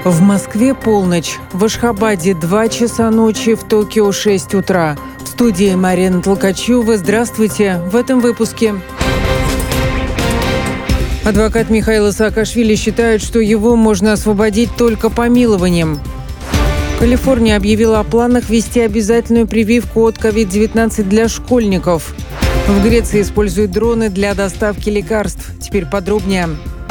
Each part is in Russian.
В Москве полночь, в Ашхабаде 2 часа ночи, в Токио 6 утра. В студии Марина Толкачева. Здравствуйте. В этом выпуске. Адвокат Михаила Саакашвили считает, что его можно освободить только помилованием. Калифорния объявила о планах ввести обязательную прививку от COVID-19 для школьников. В Греции используют дроны для доставки лекарств. Теперь подробнее.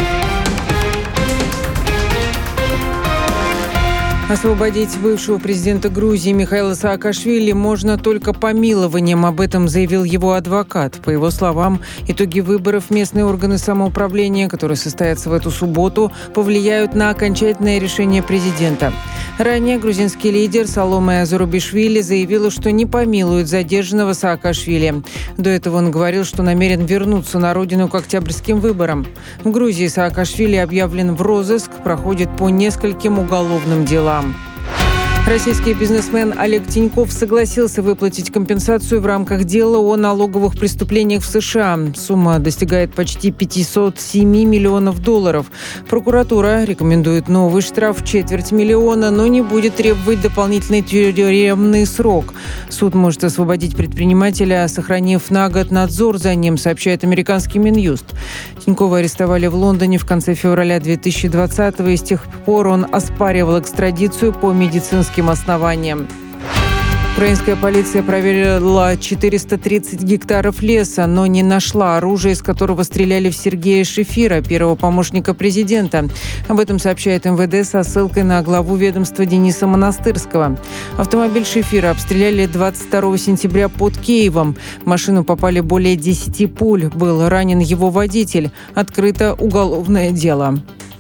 Освободить бывшего президента Грузии Михаила Саакашвили можно только помилованием. Об этом заявил его адвокат. По его словам, итоги выборов в местные органы самоуправления, которые состоятся в эту субботу, повлияют на окончательное решение президента. Ранее грузинский лидер Саломе Зурабишвили заявила, что не помилует задержанного Саакашвили. До этого он говорил, что намерен вернуться на родину к октябрьским выборам. В Грузии Саакашвили объявлен в розыск, проходит по нескольким уголовным делам. Российский бизнесмен Олег Тиньков согласился выплатить компенсацию в рамках дела о налоговых преступлениях в США. Сумма достигает почти $507 миллионов. Прокуратура рекомендует новый штраф в $250 000, но не будет требовать дополнительный тюремный срок. Суд может освободить предпринимателя, сохранив на год надзор за ним, сообщает американский Минюст. Тинькова арестовали в Лондоне в конце февраля 2020-го, и с тех пор он оспаривал экстрадицию по медицинским основаниям. Украинская полиция проверила 430 гектаров леса, но не нашла оружие, из которого стреляли в Сергея Шефира, первого помощника президента. Об этом сообщает МВД со ссылкой на главу ведомства Дениса Монастырского. Автомобиль Шефира обстреляли 22 сентября под Киевом. В машину попали более 10 пуль. Был ранен его водитель. Открыто уголовное дело.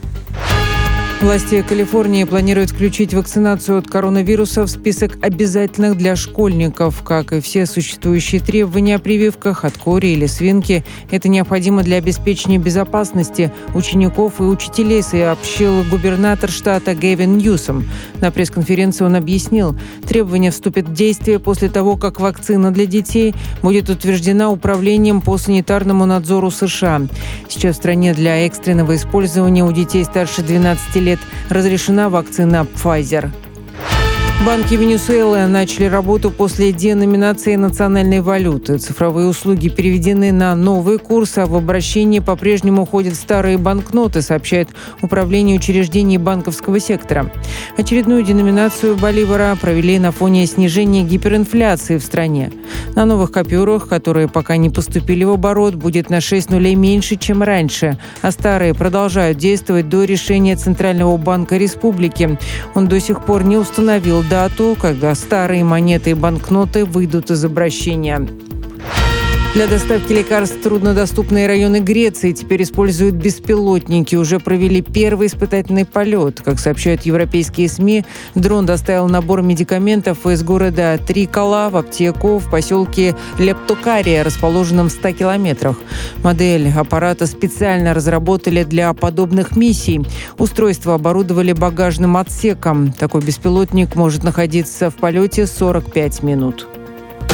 Власти Калифорнии планируют включить вакцинацию от коронавируса в список обязательных для школьников. Как и все существующие требования о прививках от кори или свинки, это необходимо для обеспечения безопасности учеников и учителей, сообщил губернатор штата Гэвин Ньюсом. На пресс-конференции он объяснил, требования вступят в действие после того, как вакцина для детей будет утверждена Управлением по санитарному надзору США. Сейчас в стране для экстренного использования у детей старше 12 лет разрешена вакцина Pfizer. Банки Венесуэлы начали работу после деноминации национальной валюты. Цифровые услуги переведены на новый курс, а в обращение по-прежнему ходят старые банкноты, сообщает Управление учреждений банковского сектора. Очередную деноминацию боливара провели на фоне снижения гиперинфляции в стране. На новых купюрах, которые пока не поступили в оборот, будет на 6 нулей меньше, чем раньше, а старые продолжают действовать до решения Центрального банка республики. Он до сих пор не установил дату, когда старые монеты и банкноты выйдут из обращения. Для доставки лекарств в труднодоступные районы Греции теперь используют беспилотники. Уже провели первый испытательный полет. Как сообщают европейские СМИ, дрон доставил набор медикаментов из города Трикола в аптеку в поселке Лептокария, расположенном в 100 километрах. Модель аппарата специально разработали для подобных миссий. Устройство оборудовали багажным отсеком. Такой беспилотник может находиться в полете 45 минут.